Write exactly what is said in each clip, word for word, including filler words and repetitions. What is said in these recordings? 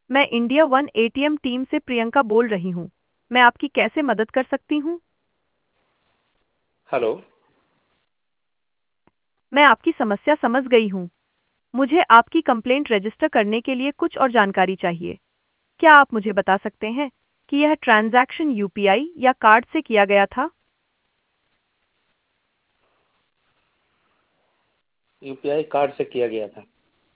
मैं India one ATM team से प्रियंका बोल रही हूँ। मैं आपकी कैसे मदद कर सकती हूँ? हेलो। मैं आपकी समस्या समझ गई हूँ। मुझे आपकी कंप्लेंट रजिस्टर करने के लिए कुछ और जानकारी चाहिए। क्या आप मुझे बता सकते हैं कि यह ट्रांजैक्शन यूपीआई या कार्ड से किया गया था? यूपीआई कार्ड से किया गया था।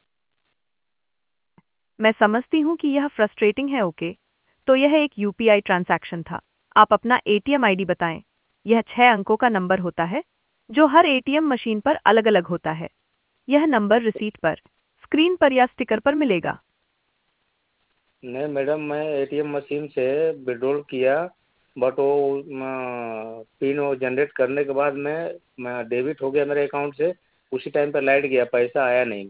मैं समझती हूँ कि यह फ्रस्ट्रेटिंग है। ओके, तो यह एक यूपीआई ट्रांजैक्शन था। आप अपना एटीएम आईडी बताएं। यह छह अंकों का नंबर होता है जो हर एटीएम मशीन पर अलग-अलग होता है। यह नंबर रिसीट पर, स्क्रीन पर या स्टिकर पर मिलेगा। नहीं मैडम, मैं एटीएम मशीन से विड्रॉल किया, बट वो पिन वो जनरेट करने के बाद में मैं डेबिट हो गया मेरे अकाउंट से। उसी टाइम पर लाइट गया, पैसा आया नहीं।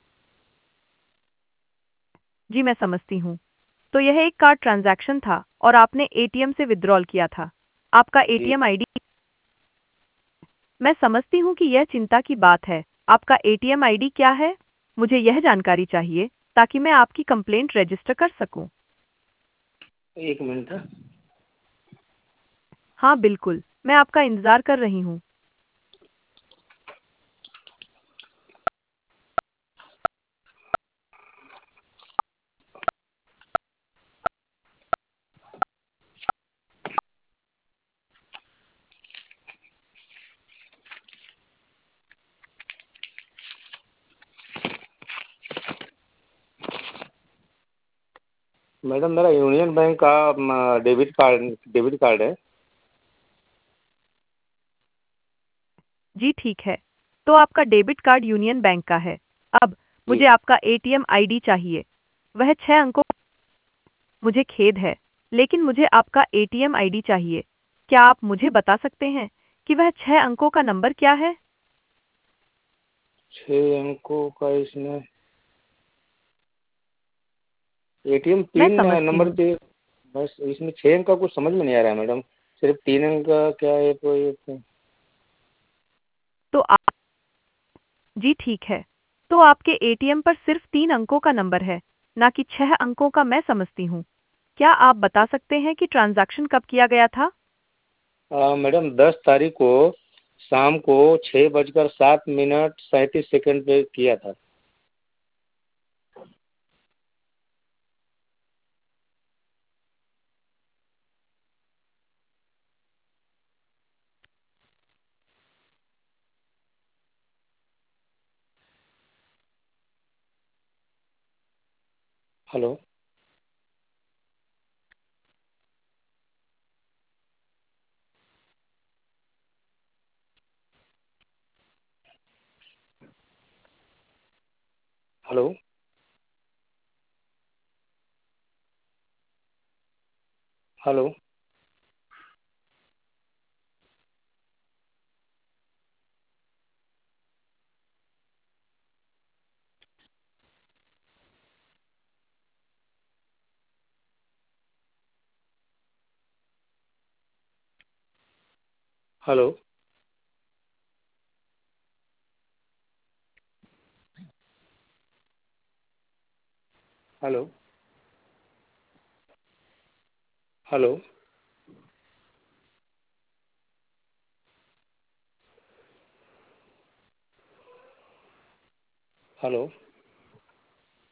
जी, मैं समझती हूँ। तो यह एक कार्ड ट्रांजैक्शन था और आपने एटीएम से विथड्रॉल किया था। आपका जी। ATM ID. मैं समझती हूँ कि यह चिंता की बात है। आपका एटीएम आईडी क्या है? मुझे यह जानकारी चाहिए ताकि मैं आपकी कंप्लेंट रजिस्टर कर सकूं। एक मिनट था। हाँ, बिल्कुल। मैं आपका इंतजार कर रही हूँ। मैडम, मेरा यूनियन बैंक का डेबिट कार्ड डेबिट कार्ड है। जी, ठीक है। तो आपका डेबिट कार्ड यूनियन बैंक का है। अब जी। मुझे आपका एटीएम आईडी चाहिए। वह छह अंकों। मुझे खेद है, लेकिन मुझे आपका एटीएम आईडी चाहिए। क्या आप मुझे बता सकते हैं कि वह छह अंकों का नंबर क्या है? छः अंकों का इसमें एटीएम मैं पिन समझती नंबर हूँ। दे। बस इसमें छः अंक का कुछ समझ में नहीं आ रहा है मैडम। सिर्फ तीन अंक का क्या है तो ये तो- तो आप। जी, ठीक है। तो आपके एटीएम पर सिर्फ तीन अंकों का नंबर है, ना कि छह अंकों का। मैं समझती हूँ। क्या आप बता सकते हैं कि ट्रांजैक्शन कब किया गया था? आ, मैडम, दस तारीख को शाम को छः बजकर सात मिनट सैंतीस सेकंड पे किया था। Hello. Hello. Hello. Hello. Hello. Hello. Hello.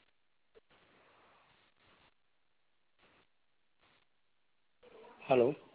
Hello.